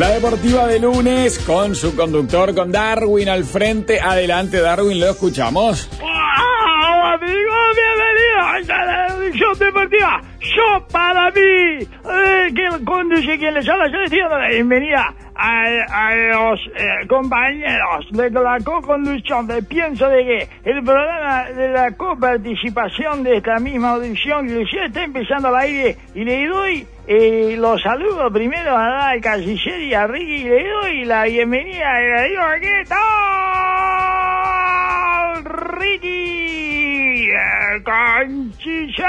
La deportiva de lunes con su conductor, con Darwin al frente. Adelante, Darwin, lo escuchamos. Amigos, bienvenidos a la edición deportiva. Yo para mí, ¿quién conduce? ¿Quién les habla? Yo les digo la bienvenida a los compañeros de la co-conducción. Pienso de que el programa de la coparticipación de esta misma audición que ya está empezando al aire, y le doy los saludos primero al canciller y a Ricky, y le doy la bienvenida y le digo, ¿qué tal, Ricky? El canciller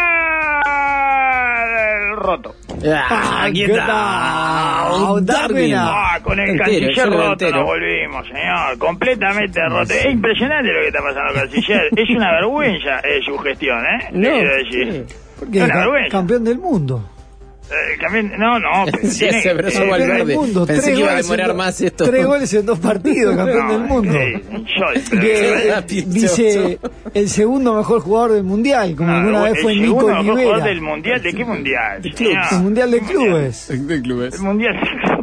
roto. ¿Qué tal, Darwin? Con el canciller roto nos volvimos, señor. Completamente roto. Es impresionante lo que está pasando, canciller. Es una vergüenza su gestión, No, quiero decir. porque Es una vergüenza. campeón del mundo. No, pero Sí, tiene se abrazó que- Campeón Valverde. del mundo. Pensé Tres que iba a goles demorar en más esto. 3 goles en 2 partidos, campeón del mundo. Dice el segundo mejor jugador del mundial, como alguna vez fue Nico jugador Olivera. del mundial. ¿De qué mundial? El mundial de clubes. De clubes. El mundial.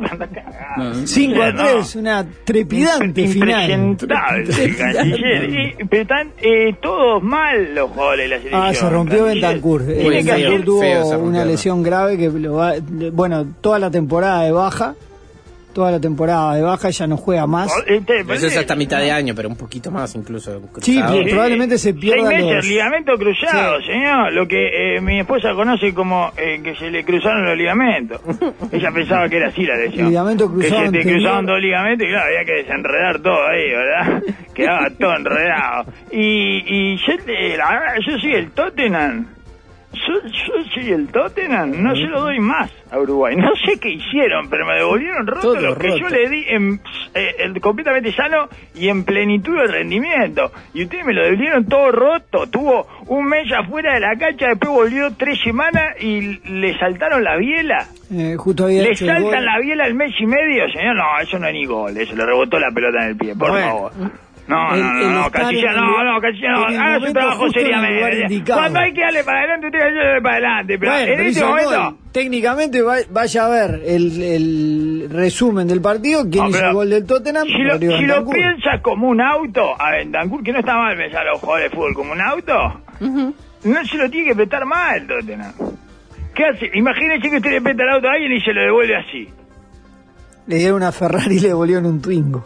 5-3, una trepidante final. Impresentable, canciller. Pero están todos mal los jugadores de la selección. Se rompió canciller. Bentancur. Tiene que Bentancur hacer- tuvo feo se rompió, una ¿no? lesión grave que toda la temporada de baja. Toda la temporada de baja, ya no juega más. Eso es hasta mitad de año, pero un poquito más incluso. Sí, cruzado. pero probablemente se pierda 6 meses, los... ligamento cruzado, Sí. señor. Lo que mi esposa conoce como que se le cruzaron los ligamentos. Ella pensaba que era así la lesión. Ligamento cruzado Que se te anterior. cruzaban 2 ligamentos y claro, había que desenredar todo ahí, ¿verdad? Quedaba todo enredado. Y yo, la verdad, yo soy el Tottenham. Yo soy el Tottenham, no se lo doy más a Uruguay. No sé qué hicieron, pero me devolvieron roto Todo lo que roto. yo le di completamente sano y en plenitud de rendimiento. Y ustedes me lo devolvieron todo roto. Tuvo un mes afuera de la cancha, después volvió 3 semanas y le saltaron la biela. justo había Le hecho el gol. saltan la biela al mes y medio, señor. No, eso no es ni gol, eso le rebotó la pelota en el pie, por Bueno. favor. No, El canciller, estar canciller, en el haga su momento trabajo justo en el lugar seriamente. indicado. Cuando hay que darle para adelante, usted hay que darle para adelante. Pero Bueno, en pero este hizo el momento... gol. Técnicamente vaya a ver el resumen del partido, quién No, hizo pero el gol del Tottenham. Si lo Bentancur. piensas como un auto, a Bentancur, que no está mal pensar a los jugadores de fútbol como un auto, no se lo tiene que prestar mal el Tottenham. ¿Qué hace? Imagínese que usted le presta el auto a alguien y se lo devuelve así. Le dieron una Ferrari y le devolvieron un Twingo.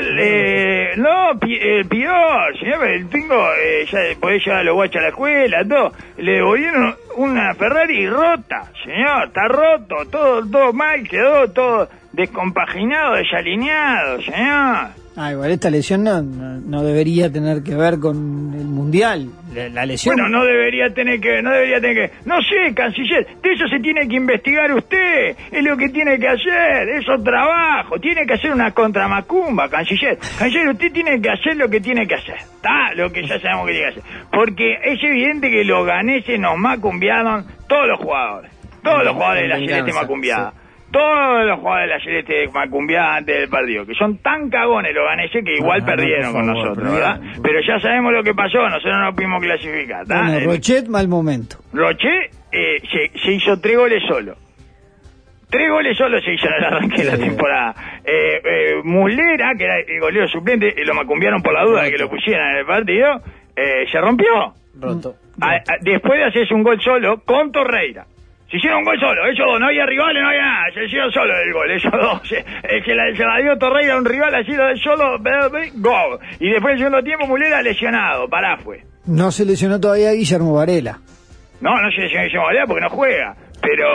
Peor, señor, el Twingo ya podés llevar a los guachos a la escuela, todo. Le devolvieron una Ferrari rota, señor, está roto, todo mal, quedó todo descompaginado, desalineado, señor. Igual esta lesión no debería tener que ver con el Mundial. La lesión... Bueno, no debería tener que... No sé, canciller, de eso se tiene que investigar usted. Es lo que tiene que hacer, es su trabajo. Tiene que hacer una contramacumba, canciller. Canciller, usted tiene que hacer lo que tiene que hacer. ¿Está? Lo que ya sabemos que tiene que hacer. Porque es evidente que los ganeses nos macumbiaron todos los jugadores. Todos los jugadores de la Celeste macumbiada. Sí. Todos los jugadores de la Celeste macumbiada antes del partido, que son tan cagones los ganeses que igual perdieron con nosotros, ¿verdad? Pero ya sabemos lo que pasó, nosotros no pudimos clasificar, ¿está? Bueno, Rochet, mal momento. Rochet se hizo 3 goles solo. 3 goles solo se hizo en el arranque de la temporada. Muslera, que era el golero suplente, lo macumbiaron por la duda de que lo pusieran en el partido, se rompió. Roto. Después de hacerse un gol solo con Torreira. Se hicieron un gol solo, ellos dos, no había rivales, no había nada, se hicieron solo el gol, ellos dos, se la dio Torreira a un rival, así lo de solo, gol. Y después del segundo tiempo Mulera lesionado, pará fue. No se lesionó todavía Guillermo Varela. No se lesionó Guillermo Varela porque no juega, pero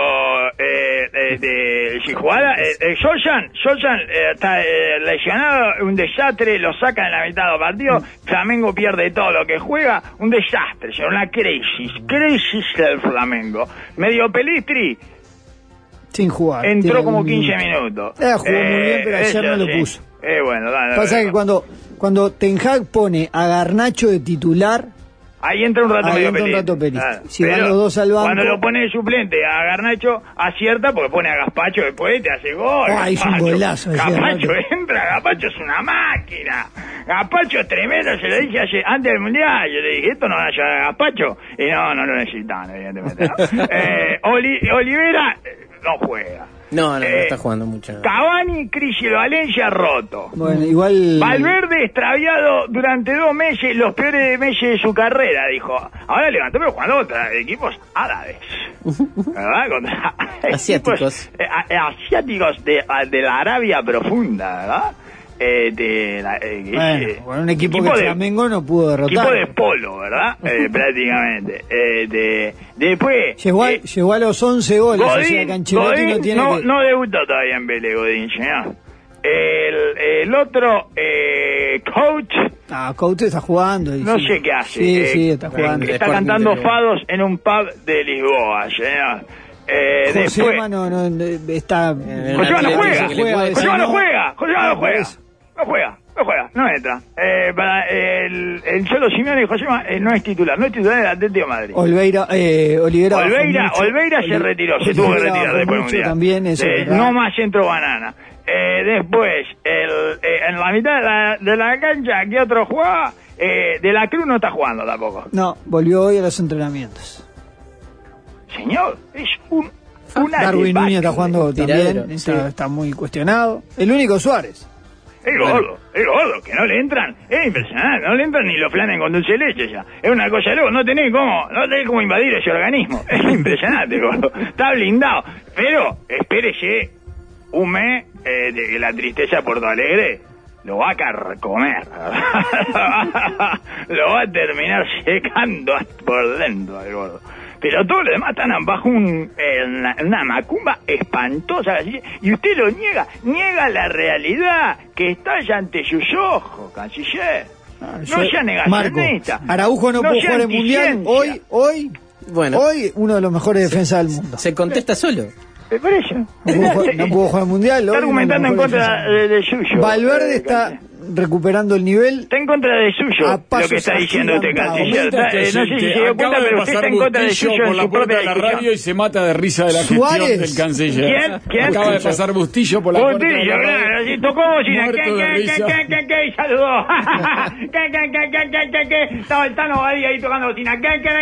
si jugara, Soljan está lesionado, un desastre, lo sacan en la mitad del partido, Flamengo pierde todo lo que juega, un desastre, una crisis del Flamengo. Medio Pelistri Sin jugar. entró Tiene como un 15 minuto. minutos. Jugó muy bien, pero ayer no lo puso. Bueno, dale. Pasa que cuando Ten Hag pone a Garnacho de titular, ahí entra un rato ahí medio entra un Pelistri. rato Pelistri. Claro. Si Pero van los dos al banco... cuando lo pone de suplente a Garnacho, acierta porque pone a Gaspacho después, te hace gol. Hizo un Gaspacho. golazo. Gaspacho entra, Gaspacho es una máquina. Gaspacho es tremendo, se lo dije antes del Mundial. Yo le dije, esto no va a llevar a Gaspacho. Y no lo necesitaban, evidentemente. ¿No? Olivera... no juega. No está jugando mucho. No. Cavani, Cristian Valencia, roto. Bueno, igual... Valverde extraviado durante 2 meses, los peores meses de su carrera, dijo. Ahora levantó, pero jugando contra equipos árabes. ¿Verdad? Contra asiáticos. Asiáticos de la Arabia profunda, ¿verdad? Bueno, un equipo que Flamengo no pudo derrotar. Equipo de polo, ¿verdad? Prácticamente. Después... Llegó a los 11 goles. Godín, o sea, que Ancelotti Godín no tiene que... no debutó todavía en Vélez, Godín, señor. El otro, Coach... Coach está jugando. No sé qué hace. Sí, está jugando. Está cantando fados en un pub de Lisboa, señor. Josema no está... Josema no juega. No entra. Para el Cholo Simeone y Josema no es titular del Atlético de Madrid. Olivera se retiró, se tuvo que retirar después del Mundial. También eso, no más centro banana. Después, en la mitad de la cancha, ¿qué otro juega? De la Cruz no está jugando tampoco. No, volvió hoy a los entrenamientos. Señor, es una Darwin Núñez está jugando también, está muy cuestionado. El único Suárez. El gordo, que no le entran, es impresionante, no le entran ni los flanes con dulce de leche ya. Es una cosa loca, no tenés cómo invadir ese organismo. Es impresionante, gordo. Está blindado. Pero espérese un mes de que la tristeza de Porto Alegre lo va a carcomer. Lo va a terminar secando por dentro el gordo. Pero todos los demás están bajo una macumba espantosa, así, y usted lo niega la realidad que está allá ante sus ojos, canciller. No sea negacionista. Araujo no pudo jugar el Mundial, hoy uno de los mejores defensas del mundo. Se contesta solo. Por eso. No pudo jugar el Mundial. Está argumentando en contra de suyo. Valverde está recuperando el nivel. Está en contra de suyo lo que está diciendo usted, canciller. No sé si se dio cuenta, pero usted está en contra de suyo por la puerta de la radio y se mata de risa de la gestión del canciller. ¿Quién? Acaba de pasar Bustillo por la puerta de la radio. Tocó bocina. Y saludó. Estaba el Tano Badía ahí tocando bocina.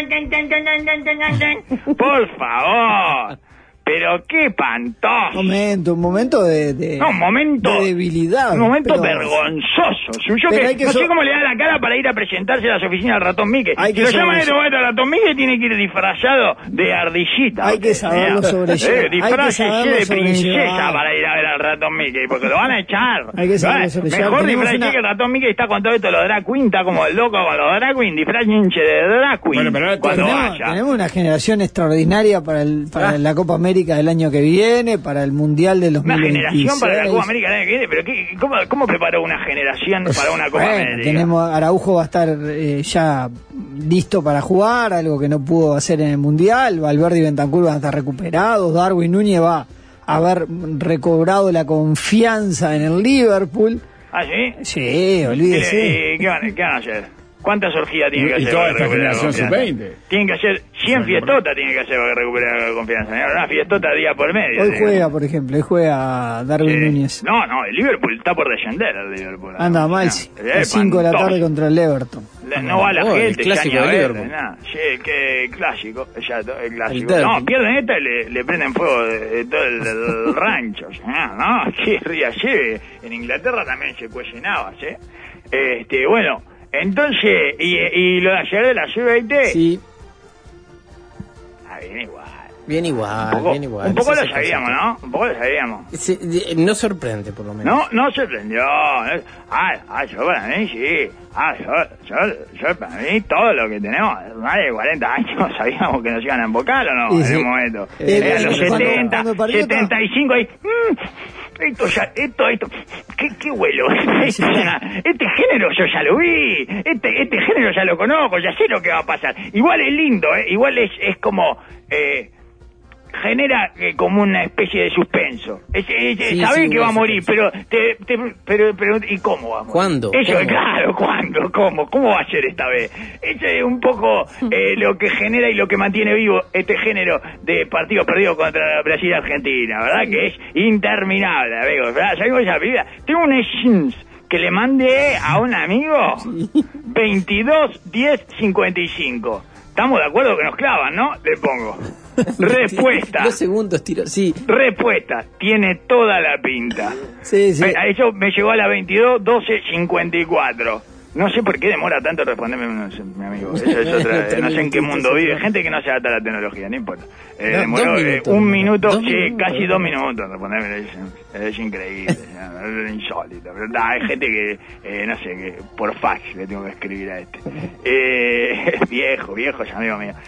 Por favor. Pero qué espantoso. Un momento de debilidad. Un momento vergonzoso. Suyo que no sé cómo le da la cara para ir a presentarse a las oficinas del ratón Mickey. Si lo llaman en este momento al ratón Mickey, tiene que ir disfrazado de ardillita. Hay que saberlo sobrellevar. Disfrácese de princesa para ir a ver al ratón Mickey, porque lo van a echar. Hay que saberlo sobrellevar. Mejor disfrace que el ratón Mickey está con todo esto, los drag queen, está como el loco con los drag queen, disfracense de drag queen. Tenemos una generación extraordinaria para la Copa América del año que viene, para el Mundial de 2026. Una generación para la Copa América del año que viene, pero ¿cómo preparó una generación para una Copa América? Araujo va a estar ya listo para jugar, algo que no pudo hacer en el Mundial. Valverde y Bentancur van a estar recuperados. Darwin Núñez va a haber recobrado la confianza en el Liverpool. ¿Ah, sí? Sí, olvídese. ¿Qué van a hacer? ¿Cuántas orgías tiene que hacer? Y toda esta generación sub-20. Tienen que hacer 100 fiestotas, tiene que hacer para recuperar la confianza. Una fiestota día por medio. Hoy juega, por ejemplo, Darwin Núñez. No, el Liverpool está por descender, el Liverpool. Anda mal, a 5 de la tarde contra el Everton. No va la gente, el clásico de Liverpool. Sí, que clásico, el clásico. No, pierden esta y le prenden fuego de todo el rancho. No, qué ría lleve. En Inglaterra también se cuecen habas, bueno. Entonces, ¿y lo de ayer de la sub-20? Sí. Bien igual. Un poco lo sabíamos, ¿no? Un poco lo sabíamos. No sorprende, por lo menos. No sorprendió. Yo para mí sí. Yo para mí todo lo que tenemos, más de 40 años, sabíamos que nos iban a embocar o no, en un momento. A los 70, 75 ahí. Esto, ¿qué vuelo? Este género yo ya lo vi, este género ya lo conozco, ya sé lo que va a pasar. Igual es lindo, igual es como, genera como una especie de suspenso. Sabés que va a morir, pero ¿y cómo va a morir? ¿Cuándo? Claro, ¿cuándo? ¿Cómo va a ser esta vez? Eso es un poco lo que genera y lo que mantiene vivo este género de partidos perdidos contra Brasil y Argentina, ¿verdad? Que es interminable, amigos, ¿verdad? ¿Sabemos esa vida? Tengo un jeans que le mandé a un amigo 22 10 55. ¿Estamos de acuerdo que nos clavan, no? Le pongo. Respuesta. 2 segundos tiró, sí. Respuesta. Tiene toda la pinta. Sí, sí. A eso me llegó a la 22:12:54. No sé por qué demora tanto responderme, no sé, mi amigo. Eso es otra, no sé en qué mundo vive. Gente que no se adapta a la tecnología, no importa. Demoró 2 minutos, 1 minuto, 2 sí, minutos. casi 2 minutos responderme. Es increíble, es insólito. Pero hay gente que, no sé, que por fax le tengo que escribir a este. Viejo, es amigo mío.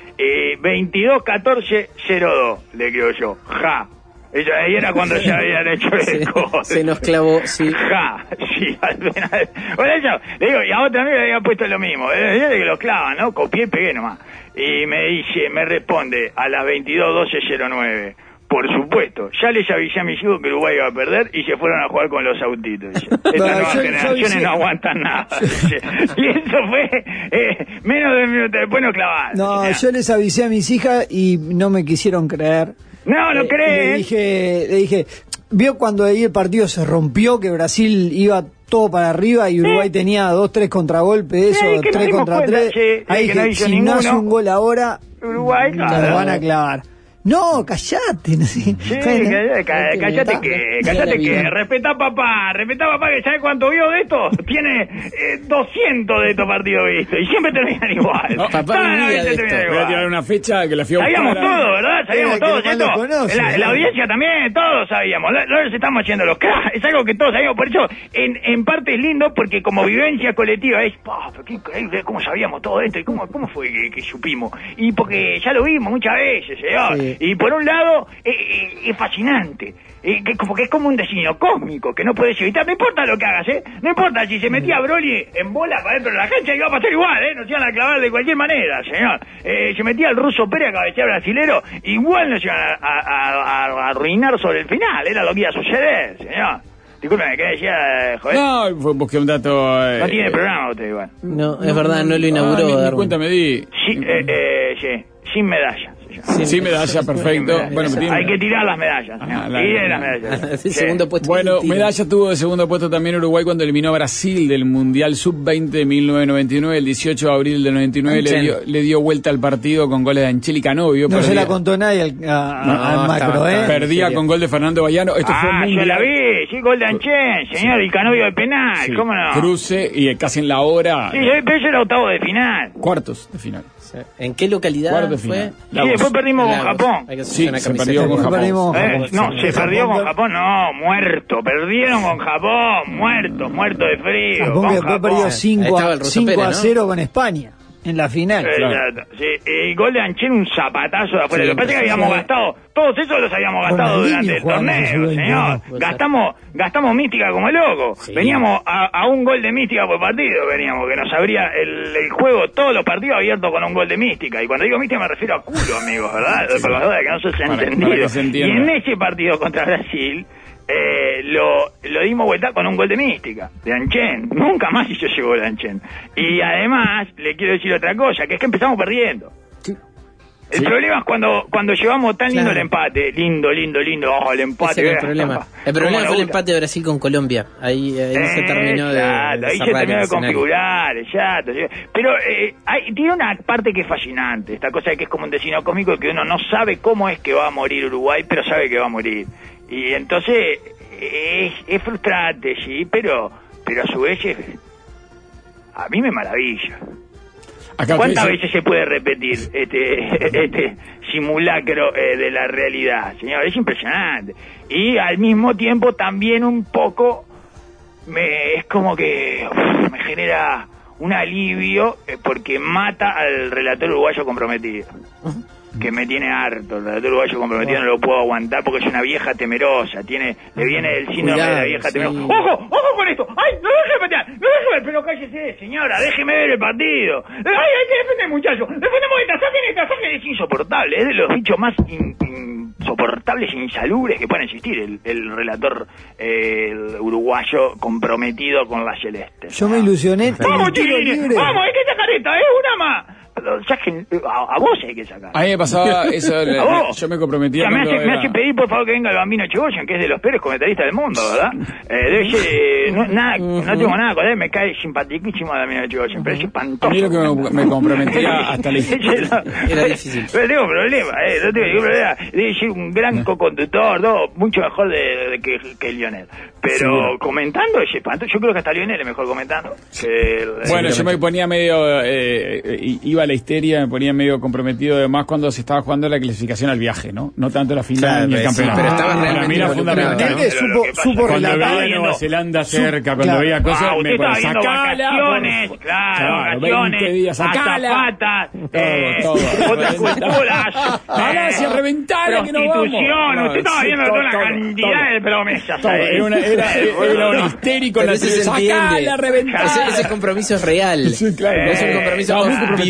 22:14:02 le creo yo. Ja. Eso ahí era cuando ya habían hecho el código. Se nos clavó, sí. Ja, sí, al final. Bueno, eso, le digo, y a otra amiga le había puesto lo mismo. Que lo clavan, ¿no? Copié y pegué nomás. Y me responde a las 22:12:09. Por supuesto, ya les avisé a mis hijos que Uruguay iba a perder y se fueron a jugar con los autitos. Dice. Estas nuevas generaciones no aguantan nada. Dice. Y eso fue menos de un minuto después nos clavaron. No, Dice, yo les avisé a mis hijas y no me quisieron creer. no creen. Le dije, vio cuando ahí el partido se rompió, que Brasil iba todo para arriba y Uruguay tenía 2-3 contragolpes, eso, que nos 3 dimos contra cuenta, 3. sí, Ahí que no dije, hizo si ninguno. no hace un gol ahora, Uruguay, la claro. van a clavar. No, callate. No sé. Sí, cállate que, respetá papá, que ¿sabe cuánto vio de esto? Tiene 200 de estos partidos vistos y siempre terminan igual. No, papá vivía de esto. Voy a tirar una fecha que la fui a buscar. Sabíamos todo, ¿verdad? Sabíamos que todo, no ¿cierto? lo conoce, La ¿verdad? audiencia también, todos sabíamos. No nos estamos haciendo los cracks, es algo que todos sabíamos. Por eso, en parte es lindo, porque como vivencia colectiva es, pero qué increíble, cómo sabíamos todo esto y cómo fue que supimos. Y porque ya lo vimos muchas veces, señor. Sí. Y por un lado, es fascinante. Que es como un designio cósmico que no puedes evitar, no importa lo que hagas, no importa si se metía Broly en bola para dentro de la cancha, iba a pasar igual, nos iban a clavar de cualquier manera, señor. Se metía el ruso Pérez a cabecear brasilero, igual nos iban a arruinar sobre el final, era lo que iba a suceder, señor. Discúlpeme, ¿qué decía, joder? No, busqué un dato. No tiene programa usted igual. No, es verdad, no lo inauguró. Ni Darwin. cuenta me di. Sí, sin medalla. Sí, medalla, perfecto. Bueno, Hay que tirar las medallas, señor. Tiren las medallas. El segundo puesto. Bueno, tiro. medalla tuvo de segundo puesto también Uruguay cuando eliminó a Brasil del Mundial Sub-20 de 1999. El 18 de abril del 99 le dio vuelta al partido con goles de Anchel y Canovio. No se la contó nadie al macro, Perdía con gol de Fernando Bayano. Esto fue yo mundial. la vi, sí, gol de Anchen, señor, y Canovio de penal, Sí. ¿cómo no? Cruce y casi en la hora. Sí, pero ese era octavo de final. Cuartos de final. ¿En qué localidad Cuarto de fue? final. Y después perdimos con Japón. Hay que hacerse Sí, una se camiseta. perdió con Japón. Perdimos con Japón. No, se perdió con Japón, no, muerto. Perdieron con Japón, muerto de frío. Japón que después perdió Ahí estaba el ruso Pérez, 5-0 con España en la final. Exacto. Sí, el gol de Anchen, un zapatazo de afuera. Sí, Lo que pasa es que habíamos gastado, todos esos los habíamos gastado Ronaldinho durante el jugaba en torneo, ese señor. momento. Gastamos mística como loco. Sí. Veníamos a un gol de mística por partido, veníamos, que nos abría el juego, todos los partidos abiertos con un gol de mística. Y cuando digo mística me refiero a culo, amigos, ¿verdad? Por la duda de que no se ha Para entendido. que se entienda. Y en ese partido contra Brasil, lo dimos vuelta con un gol de mística, de Anchen. Nunca más hizo ese gol de Anchen. Y además, le quiero decir otra cosa, que es que empezamos perdiendo. El problema es cuando llevamos tan lindo Claro. el empate. Lindo, el empate. Ese era el problema. El problema ¿Cómo fue el me gusta? empate de Brasil con Colombia. Ahí se terminó de Exacto, ahí se cerrar terminó el de escenario. configurar, exacto. Pero tiene una parte que es fascinante, esta cosa que es como un destino cósmico, que uno no sabe cómo es que va a morir Uruguay, pero sabe que va a morir. Y entonces es frustrante, sí, pero a su vez a mí me maravilla. Acá ¿Cuántas dice- veces se puede repetir este simulacro de la realidad, señor? Es impresionante. Y al mismo tiempo también un poco es como que me genera un alivio porque mata al relator uruguayo comprometido. Que me tiene harto, el relator uruguayo comprometido no lo puedo aguantar porque es una vieja temerosa, le viene el síndrome Cuidado, de la vieja sí. temerosa. ¡Ojo con esto! ¡Ay, no déjeme patear! ¡No déjeme! Pero cállese, señora, déjeme ver el partido. ¡Ay, hay que defender, muchacho! ¡Defendemos saquen! Es insoportable, es de los bichos más insoportables e insalubres que pueden existir, el relator uruguayo comprometido con la celeste. Yo me ilusioné. ¡Vamos, tiro chiquilines! libre. ¡Vamos, hay que sacar esta! ¡Es una más! ya que a vos hay que sacar. A mí me pasaba eso, yo me comprometía. O sea, me hace pedir por favor que venga el Bambino Echegoyen, que es de los peores comentaristas del mundo, ¿verdad? Debe ser, no tengo nada con él, me cae simpaticísimo el Bambino Echegoyen, pero es espantoso. A mí lo que me comprometía hasta la era difícil. No tengo problema, no tengo ningún problema. Debe ser un gran co-conductor, mucho mejor que Lionel. Pero comentando es espantoso. Yo creo que hasta Lionel es mejor comentando. Bueno, yo me ponía medio, iba a la histeria, me ponía medio comprometido además cuando se estaba jugando la clasificación al viaje, ¿no? No tanto la final ni el campeonato. Sí, pero estaba realmente fundamental. Supo cuando relatar veía Nueva Zelanda cerca, cuando veía cosas, me ponía vacaciones, claro, 20 días, sacala. Todo. Otras culturas. Malasia, reventala que no vamos. Prostitución, usted estaba viendo toda la cantidad de promesas. Era un histérico en la sacala, reventala. Ese compromiso es real. Sí, claro. Es un compromiso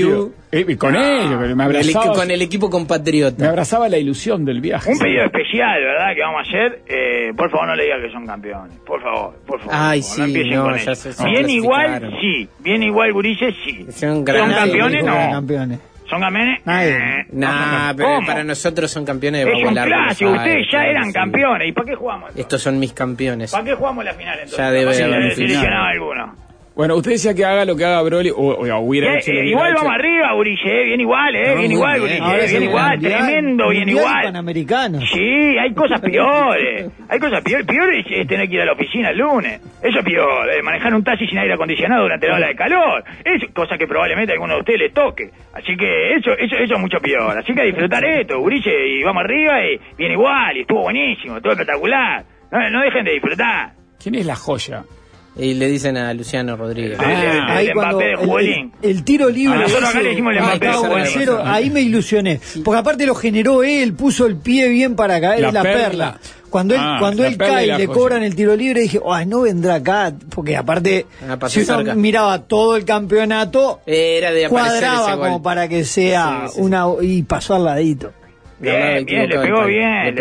con ellos, me abrazaba. Con el equipo compatriota. Me abrazaba la ilusión del viaje. Un pedido especial, ¿verdad? Que vamos a hacer. Por favor, no le diga que son campeones. Por favor. Ay, no empiecen con eso. Bien igual, sí. Bien igual, gurises, sí. Son campeones, no. ¿Son campeones? Pero para nosotros son campeones de Es un clásico, ustedes ya eran campeones. ¿Y para qué jugamos? Estos son mis campeones. ¿Para qué jugamos la final entonces? Ya debe haber seleccionado alguno. Bueno, usted decía que haga lo que haga Broly, o hubiera hecho. Igual vamos arriba, Guriche, bien igual, bien igual, Guriche, bien igual, tremendo, bien igual. Panamericano. Sí, hay cosas peores. Hay cosas peores. Peor es tener que ir a la oficina el lunes. Eso es peor. Manejar un taxi sin aire acondicionado durante la ola de calor. Es cosa que probablemente a alguno de ustedes les toque. Así que eso es mucho peor. Así que a disfrutar esto, Guriche, y vamos arriba, y bien igual, y estuvo buenísimo, todo espectacular. No dejen de disfrutar. ¿Quién es la joya? Y le dicen a Luciano Rodríguez. El Mbappé de Juelín. El tiro libre. Nosotros acá le decimos el Mbappé de Juelín. Ahí me ilusioné. Porque aparte lo generó él, puso el pie bien para caer la perla. Cuando él cae y le cobran el tiro libre, dije, no vendrá acá. Porque aparte, si uno miraba todo el campeonato, era de cuadraba como para que sea y pasó al ladito. Bien, le pegó bien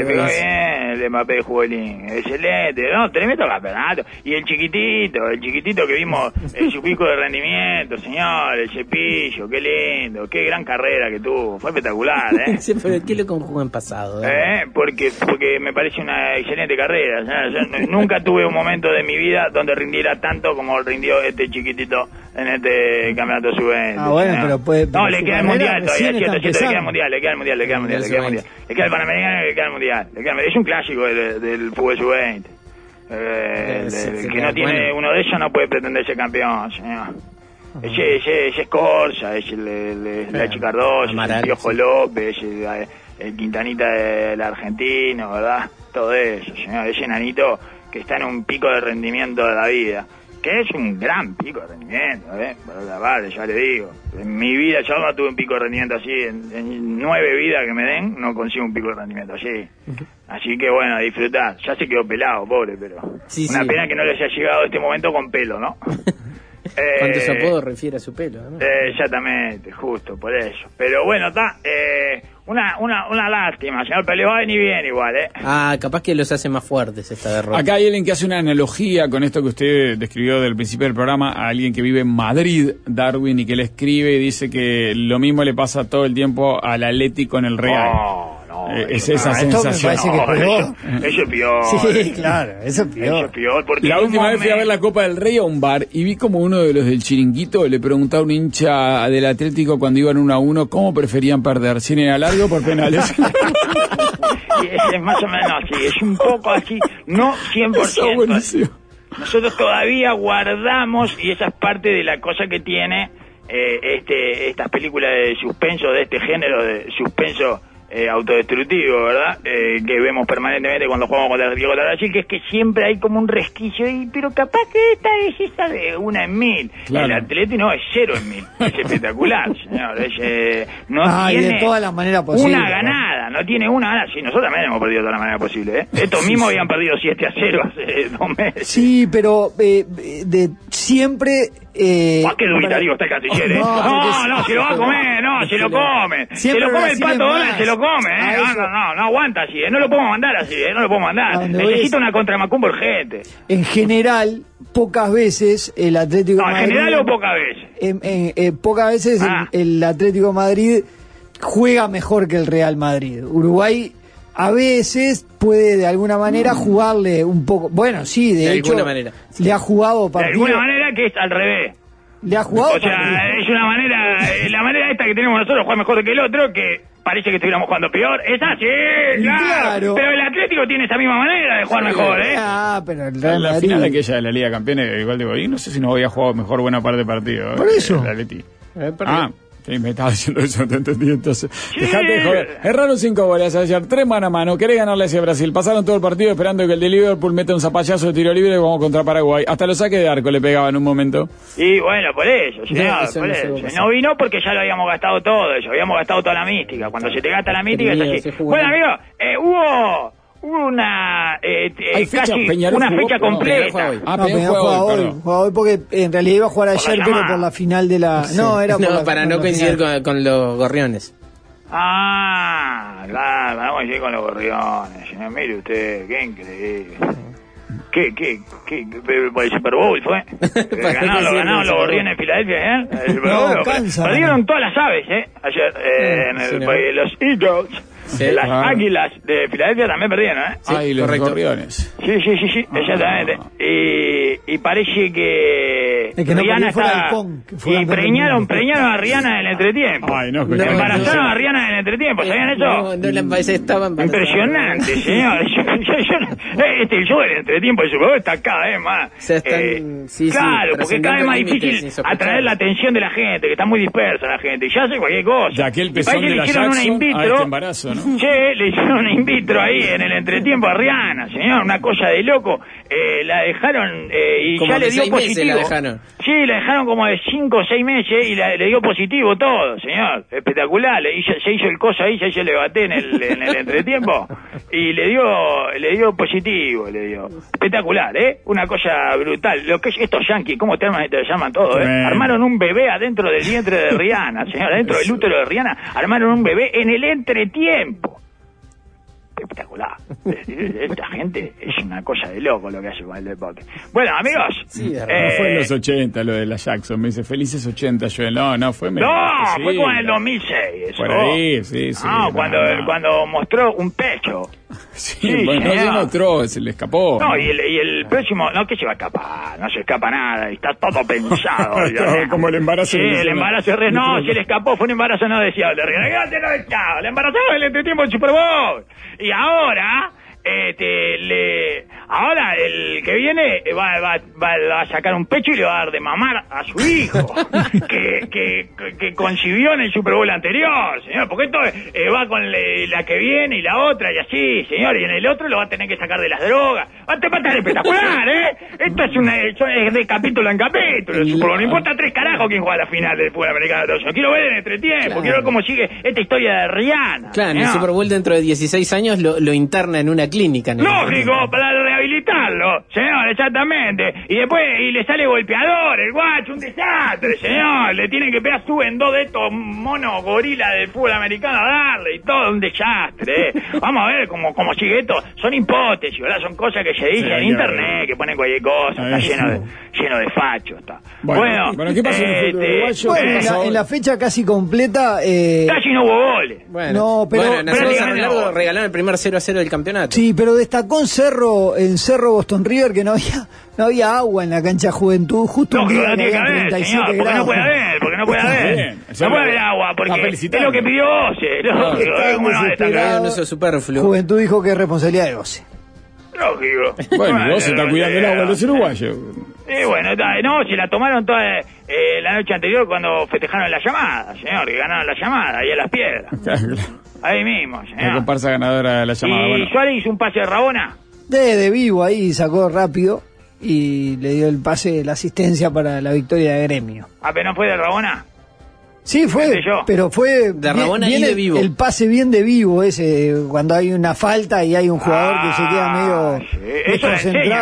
el Mbappé de Juelín, excelente, tremendo campeonato. Y el chiquitito que vimos en su pico de rendimiento, señor, el Cepillo, qué lindo, qué gran carrera que tuvo, fue espectacular, ¿Pero qué lo conjugó en pasado? Porque me parece una excelente carrera, yo nunca tuve un momento de mi vida donde rindiera tanto como rindió este chiquitito en este campeonato sub-20. Bueno, pero puede... No, le queda el mundial todavía, le queda el mundial, le queda el panamericano y le queda el mundial. Es un clásico del fútbol sub-20. El que no tiene uno de ellos no puede pretender ser campeón, señor. Ese es Corsa, es el Lachi Cardoso, el Piojo López, el Quintanita del argentino, ¿verdad? Todo eso, señor. Ese enanito que está en un pico de rendimiento de la vida. Que es un gran pico de rendimiento, Por otra parte, ya le digo. En mi vida yo no tuve un pico de rendimiento así. En 9 vidas que me den, no consigo un pico de rendimiento así. Así que bueno, a disfrutar. Ya se quedó pelado, pobre, pero... Una pena que no le haya llegado este momento con pelo, ¿no? Cuando su apodo refiere a su pelo, ¿no? Exactamente, justo, por eso. Pero bueno, está... Una lástima, señor, pero le va a venir bien igual, capaz que los hace más fuertes esta derrota. Acá hay alguien que hace una analogía con esto que usted describió del principio del programa, a alguien que vive en Madrid, Darwin, y que le escribe y dice que lo mismo le pasa todo el tiempo al Atlético en el Real. Es esa sensación. Esto me parece que es peor. Eso es peor. Sí, claro, eso es peor. Porque la última vez fui a ver la Copa del Rey a un bar y vi como uno de los del Chiringuito le preguntaba a un hincha del Atlético cuando iban 1-1 cómo preferían perder, si era largo o por penales. Es más o menos así, es un poco así, no 100%. Nosotros todavía guardamos, y esa es parte de la cosa que tiene estas películas de suspenso, de este género de suspenso autodestructivo, ¿verdad? Que vemos permanentemente cuando jugamos contra Brasil, que es que siempre hay como un resquicio, pero capaz que esta es esa de 1 en 1000. Claro. El Atleti no, es 0 en 1000. Es espectacular, señor. No tiene de todas las maneras posibles, una ganada, no tiene una ganada. Sí, nosotros también hemos perdido de todas las maneras posibles, Estos mismos habían perdido 7-0 hace 2 meses. Sí, pero de siempre... qué dubitativo está el canciller, No, se lo va a comer, se lo come. Se lo come el Pato Donald, se lo come, No aguanta así, no lo podemos mandar así, no lo podemos mandar. Necesita una contra Macumbo urgente. En general, pocas veces el Atlético No, en Madrid... general o pocas veces. Pocas veces el Atlético Madrid juega mejor que el Real Madrid. Uruguay a veces puede de alguna manera jugarle un poco... Bueno, sí, de hecho, alguna manera. le ha jugado partido... De alguna manera que es al revés. Le ha jugado O sea, partido. es una manera, la manera esta que tenemos nosotros jugar mejor que el otro, que parece que estuviéramos jugando peor. Es así, claro. Pero el Atlético tiene esa misma manera de jugar mejor, ¿eh? Ah, pero el Real En la Madrid... final aquella de la Liga Campeones, igual digo, y no sé si no había jugado mejor buena parte del partido. Por eso. El Atleti. Perdón. Sí, me estaba diciendo eso, te entendí entonces. Dejate de joder. Erraron 5 goles ayer, 3 mano a mano. Querés ganarle hacia Brasil. Pasaron todo el partido esperando que el de Liverpool meta un zapallazo de tiro libre como contra Paraguay. Hasta los saques de arco le pegaba en un momento. Y bueno, por eso, señor, eso por no se eso. va a pasar. No vino porque ya lo habíamos gastado todo eso, habíamos gastado toda la mística. Cuando se te gasta la mística es así. Se jugó. Bueno, amigo, hubo una Hay fecha, casi Peñarol una jugó, fecha no, completa. Peñarol juega hoy. No, Peñarol Peñarol juega hoy, juega perdón. hoy porque en realidad iba a jugar Por ayer, la pero llamada. por la final de la... No, era por No, la, para por no la coincidir final. con los gorriones. Claro, vamos a ir con los gorriones, señor. Mire usted, qué increíble. Por el Super Bowl fue. Ganaron los gorriones de Filadelfia, ¿eh? El Super No, Bowl. cansa. Perdieron todas las aves, ayer, en sí, el no. país. Los Eagles, Sí, las claro. águilas de Filadelfia también perdieron, ¿eh? Ay, los correcto. gorriones. Sí, exactamente. Y parece que El que no Rihanna perdió fue está... Halcón, que fue Y campeón del mundo. preñaron a Rihanna en el entretiempo. Ay, no, Embarazaron a Rihanna en el entretiempo, ¿sabían eso? No la embarazada, estaba embarazada. Impresionante, señor. El show del entretiempo de Super Bowl está cada vez más. O sea, están- sí, claro, porque es cada vez más trascendiendo límites difícil insospechables. atraer la atención de la gente, que está muy dispersa la gente, y ya hace cualquier cosa. Ya que el Y pezón parece de que la le hicieron una in Jackson a vitro. este embarazo, ¿no? Sí, le hicieron una in vitro ahí en el entretiempo a Rihanna, señor, una cosa de loco. La dejaron y Como ya de le dio 6 meses positivo. la dejaron. Sí, la dejaron como de 5 o 6 meses y le dio positivo todo, señor. Espectacular. Se hizo el coso ahí, ya hizo el debate en el entretiempo y le dio positivo, le dio. Espectacular, ¿eh? Una cosa brutal. Lo que es estos yankees, ¿cómo te llaman todo, eh? Tremendo. Armaron un bebé adentro del vientre de Rihanna, señor, adentro del útero de Rihanna, armaron un bebé en el entretiempo. Espectacular. Esta gente es una cosa de loco lo que hace con el deporte. Bueno, amigos. Sí, de No fue en los 80 lo de la Jackson. Me dice, felices 80, Joel. No, fue menos. Sí, fue como en el 2006. Eso. Por ahí, sí. No, cuando mostró un pecho. Sí, Sí, bueno, no se señor. mostró, se le escapó. No, y el próximo, no, que se va a escapar, no se escapa nada, está todo pensado. Todo como el embarazo Sí, de el embarazo de Rihanna, no, se le escapó, fue un embarazo no deseable. Rihanna, no deseado, le embarazó en el entretiempo del Super Bowl. Y ahora, ahora el que viene va a sacar un pecho y le va a dar de mamar a su hijo, que concibió en el Super Bowl anterior, señor, porque esto va con la que viene y la otra y así, señor, y en el otro lo va a tener que sacar de las drogas. Va a estar espectacular, ¿eh? Esto es de capítulo en capítulo, el Super Bowl. No importa 3 carajos quién juega la final del fútbol americano. Yo quiero ver en entretiempo, Claro. quiero ver cómo sigue esta historia de Rihanna. Claro, en el señor. Super Bowl dentro de 16 años lo interna en una clínica. ¿no? Lógico, para rehabilitarlo, señor, exactamente. Y después, le sale golpeador, el guacho, un desastre, señor. Le tienen que pegar, suben 2 de estos monos gorilas del fútbol americano a darle y todo, un desastre. Vamos a ver cómo sigue esto. Son hipótesis, ¿verdad? Son cosas que se dicen en internet, que ponen cualquier cosa. Está lleno de fachos, está. Bueno, ¿qué pasó en el fútbol uruguayo? Bueno, ¿Qué pasó? en la fecha casi completa... Casi no hubo goles. Bueno, No, pero- bueno, Nacional pero- San Bernardo regalaron el primer 0-0 del campeonato. Sí, pero destacó en Cerro Boston River que no había agua en la cancha Juventud, justo un Lógico, día no que tiene que había haber, 37 señor, porque grados. no puede haber. Bien, No puede haber agua, está porque es felicitando. lo que pidió Ose. Lógico, Está ¿cómo no va a destacar? desesperado. Un uso superfluo. Juventud dijo que es responsabilidad de OCE. Lógico. Bueno, vos se está cuidando el agua de los uruguayos. Bueno, no, se la tomaron toda la noche anterior cuando festejaron la llamada, señor, que ganaron la llamada, ahí a las piedras. Ahí mismo, La señor. comparsa ganadora de la llamada. Y Bueno, Suárez hizo un pase de Rabona. De vivo ahí sacó rápido y le dio el pase, la asistencia para la victoria de Gremio. Apenas fue de Rabona. Sí, fue, Pensé yo. pero fue De Rabona y de Vivo. el pase bien de Vivo ese, cuando hay una falta y hay un jugador que se queda medio Sí. Eso le enseñan desconcentrado. acá.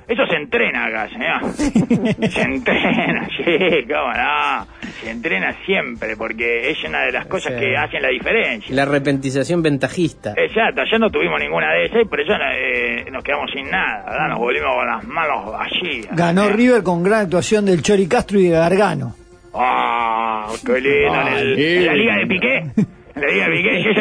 Eso se entrena acá, señor. Se entrena, sí, cómo no. Se entrena siempre, porque es una de las cosas que hacen la diferencia. La arrepentización ventajista. Exacto, ayer no tuvimos ninguna de esas y por eso nos quedamos sin nada, ¿verdad? Nos volvimos con las manos vacías. Ganó River con gran actuación del Chori Castro y de Gargano. ¡Ah! ¡Qué lindo! ¿En la Liga de Piqué? En la Liga de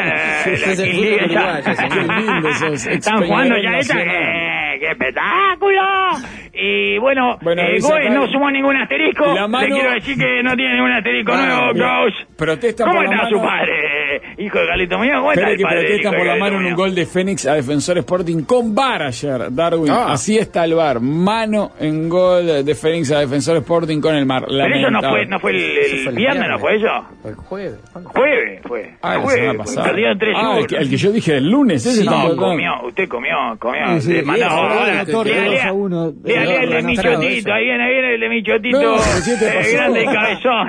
Piqué, están jugando ya esta. ¡Qué espectáculo! Y bueno, Goes no sumó ningún asterisco. Le quiero decir que no tiene ningún asterisco nuevo, Goes. Protesta ¿Cómo por está la su mano? padre? Hijo de Carlito Muñoz, ¿cómo está el Que padre? protestan por la mano en un gol de Fénix a Defensor Sporting con VAR ayer, Darwin. Así está el VAR. Mano en gol de Fénix a Defensor Sporting con el VAR. Pero eso no fue el viernes, ¿no fue eso? El jueves. Jueves fue. La semana pasada. Perdieron 3-1. El que yo dije el lunes. Ese Usted comió. Sí, Le mandó ahora la torre 2-1. Lea el de Michotito, ahí viene el de Michotito, grande y cabezón.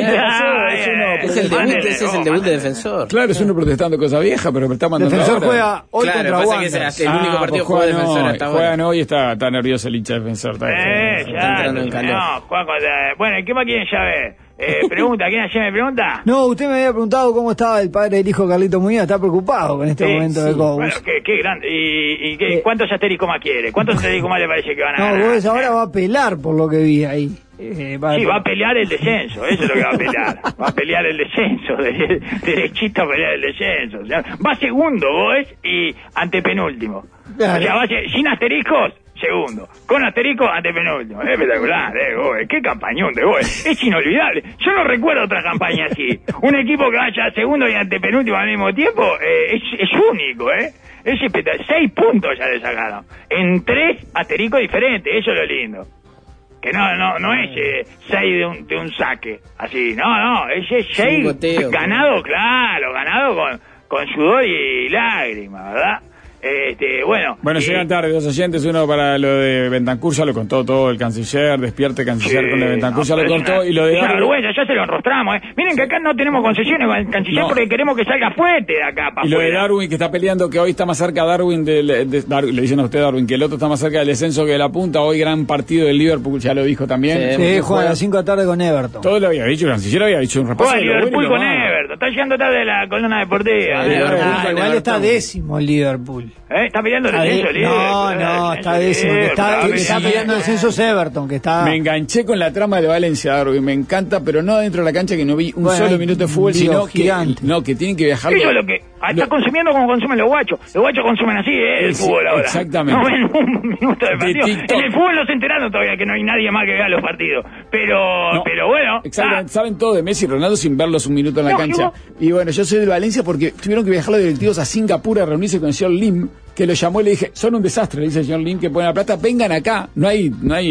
Ese es el debut de Defensor. Claro, es uno protestando cosa vieja, pero me está mandando. Defensor ahora. juega hoy Claro, contra pasa que Wanderers. es el único partido que juega Defensor hasta ahora. Juegan hoy y está nervioso el hincha de Defensor. Está entrando en calor. Bueno, ¿qué más quieren saber? Pregunta, ¿quién ayer me pregunta? No, usted me había preguntado cómo estaba el padre del hijo Carlito Muñoz. Está preocupado con este momento de Goes. Bueno, qué grande. ¿Y cuántos asteriscos más quiere? ¿Cuántos asteriscos más le parece que van a ganar? No, Goes ahora va a apelar por lo que vi ahí. Sí, va a pelear el descenso, eso es lo que va a pelear. Va a pelear el descenso, derechito a pelear el descenso. O sea, va segundo, Goes, y antepenúltimo. Claro. O sea, va sin asteriscos, segundo. Con asterisco, antepenúltimo. Espectacular, Goes. Qué campañón de Goes. Es inolvidable. Yo no recuerdo otra campaña así. Un equipo que vaya segundo y antepenúltimo al mismo tiempo, es único, Es espectacular. 6 puntos ya le sacaron. En 3 asteriscos diferentes, eso es lo lindo. Que no es 6 de un saque, así, no, es 6 ganado, claro, ganado con sudor y lágrimas, ¿verdad? Bueno, llegan tarde los oyentes, uno para lo de Bentancur, ya lo contó todo el canciller, despierte canciller con lo de Bentancur, ya lo contó, y lo de es una vergüenza, ya se lo enrostramos, Miren que acá no tenemos concesiones con el canciller porque queremos que salga fuerte de acá para y lo de afuera. Darwin, que está peleando, que hoy está más cerca Darwin, le dicen a usted Darwin, que el otro está más cerca del descenso que de la punta, hoy gran partido del Liverpool, ya lo dijo también. Sí, juega a las 5 de la tarde con Everton. Todo lo había dicho, el canciller había dicho un repaso. Juega Liverpool con Everton, está llegando tarde la columna deportiva. Igual está décimo el Liverpool. ¿Está peleando el descenso, No, está décimo. Está peleando el descenso Everton, que está... Me enganché con la trama de Valencia, Darwin, me encanta, pero no dentro de la cancha, que no vi un solo minuto de fútbol, sino que tienen que viajar. Eso es lo que está consumiendo como consumen los guachos. Los guachos consumen así, el fútbol ahora. Exactamente. No ven un minuto de partido. En el fútbol no se enteraron todavía que no hay nadie más que vea los partidos. Pero bueno. Exactamente. Saben todo de Messi y Ronaldo sin verlos un minuto en la cancha. Y bueno, yo soy de Valencia porque tuvieron que viajar los directivos a Singapur a reunirse con el señor Lim, que lo llamó y le dije, son un desastre, le dice el señor Lim, que pone la plata, vengan acá, no hay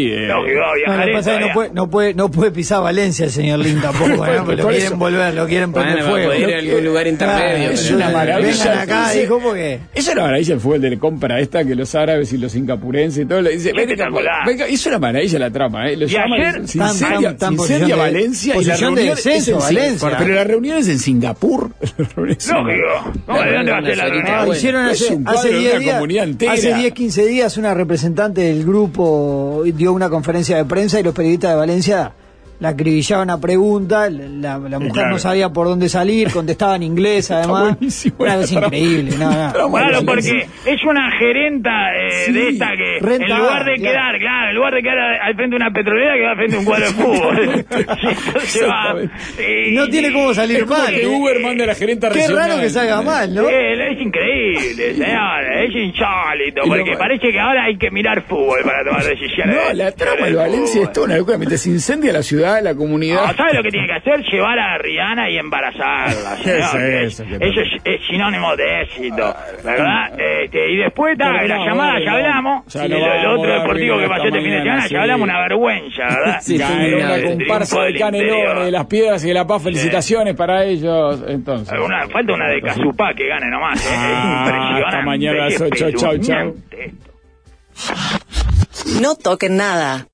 no puede pisar Valencia el señor Lim tampoco, pero lo quieren volver, lo quieren prender fuego. Puede ir a algún lugar intermedio. Es una maravilla. Vengan acá, dijo, porque... Eso es una maravilla el fútbol de compra esta, que los árabes y los singapurenses y todo, le dice, venga, es una maravilla la trama, Lo llaman Sinceria Valencia y la reunión es en Valencia. Pero la reunión es en Singapur. Lógico. No, ¿de dónde va a ser la reunión? Hicieron hace 10, 15 días una representante del grupo dio una conferencia de prensa y los periodistas de Valencia la acribillaban a preguntas, la mujer no sabía por dónde salir, contestaba en inglés además. Una vez increíble, Claro, porque es una gerenta de esta que en lugar de quedar al frente de una petrolera, que va al frente de un cuadro de fútbol. No tiene cómo salir mal. Que Uber manda a la gerenta regional. Qué raro que salga mal, ¿no? Es increíble, señores, es insólito, porque parece que ahora hay que mirar fútbol para tomar decisiones. No, la trama de Valencia es toda una locura, mientras se incendia la ciudad, la comunidad. ¿Sabe lo que tiene que hacer? Llevar a Rihanna y embarazarla. Eso es sinónimo de éxito, ¿verdad? Y después, la llamada, ya hablamos. Lo otro deportivo que pasó este fin de semana, ya hablamos, una vergüenza, ¿verdad? Ganó la comparsa del Canelón, de Las Piedras y de La Paz. Felicitaciones para ellos. Entonces, falta una de Casupá que gane nomás. Es impresionante. Hasta mañana a las 8. Chau. No toquen nada.